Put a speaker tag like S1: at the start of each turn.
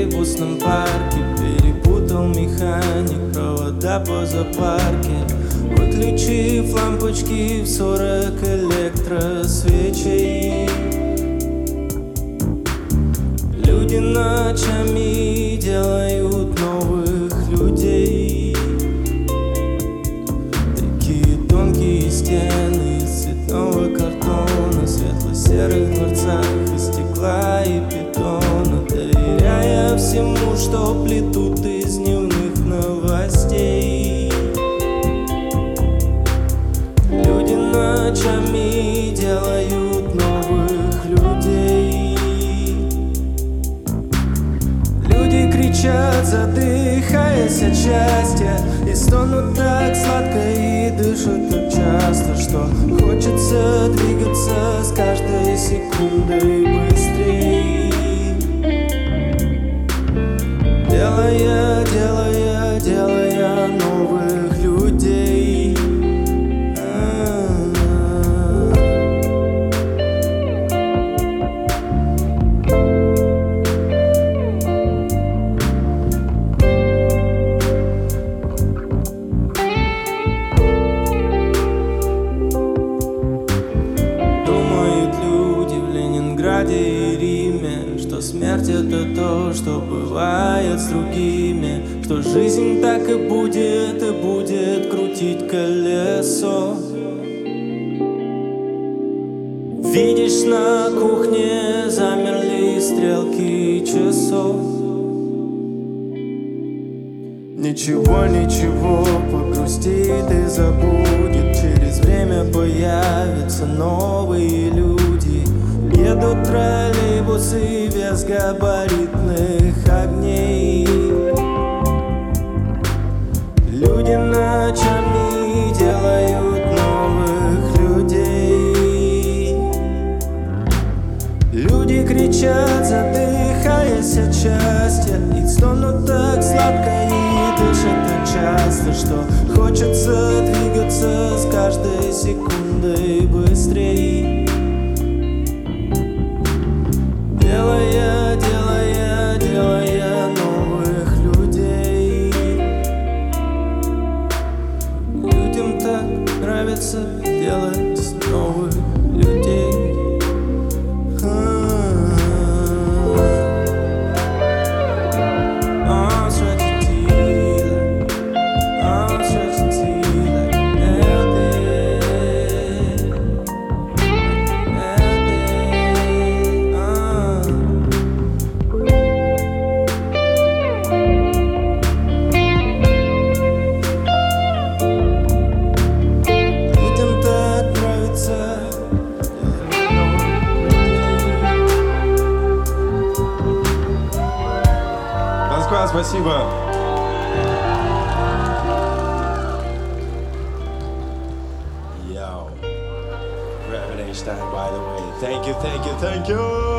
S1: троллейбусном парке. Перепутал механик провода по запарке, выключив лампочки в 40 электросвечей. Люди ночами делают новых людей. Такие тонкие стены из цветного картона, светло-серых дворцах из стекла и бетона, доверяя всему, что плетут из дневных новостей. Люди ночами делают новых людей. Люди кричат, задыхаясь от счастья, и стонут так сладко и дышат так часто, что хочется двигаться с каждой секундой быстрее. Делая новых людей. Думают люди в Ленинграде и Риме, что смерть — это то, что бывает с другими, что жизнь так и будет крутить колесо. Видишь, на кухне замерли стрелки часов. Ничего, погрустит и забудет. Через время появятся новые люди. Едут троллейбусы без габаритных огней. Люди ночами делают новых людей. Люди кричат, задыхаясь от счастья, и стонут так сладко и дышат так часто, что хочется двигаться с каждой секундой быстрее. Делая новых людей. Людям так нравится делать новых людей.
S2: Спасибо. Yo, Reverend Einstein, by the way. Thank you.